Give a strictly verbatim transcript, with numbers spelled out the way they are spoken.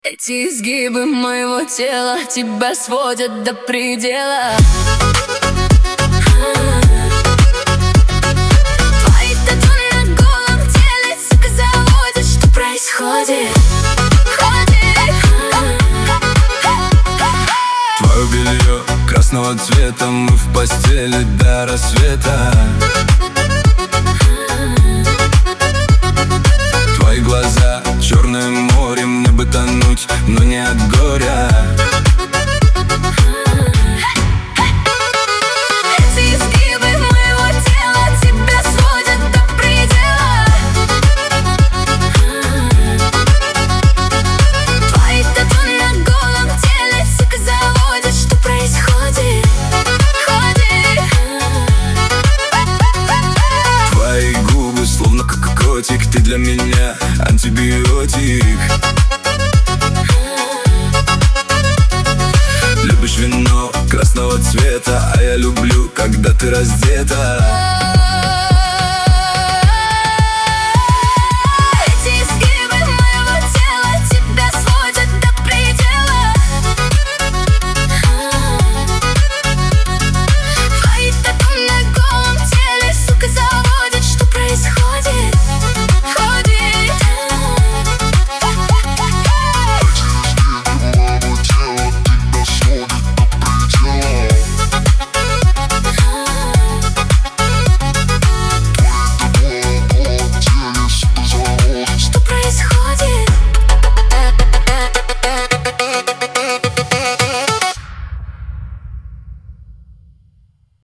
Эти изгибы моего тела тебя сводят до предела. Твои тату на голом теле, сука, заводят. Что происходит? Твое белье красного цвета, мы в постели до рассвета. Твои глаза черным морем, мне бы тонуть, но не от горя. Эти изгибы моего тела тебя сводят до предела. Твои тату на голом теле, сука, заводят. Что происходит? Твои губы словно как котик, ты для меня антибиотик. Любишь вино красного цвета, а я люблю, когда ты раздета.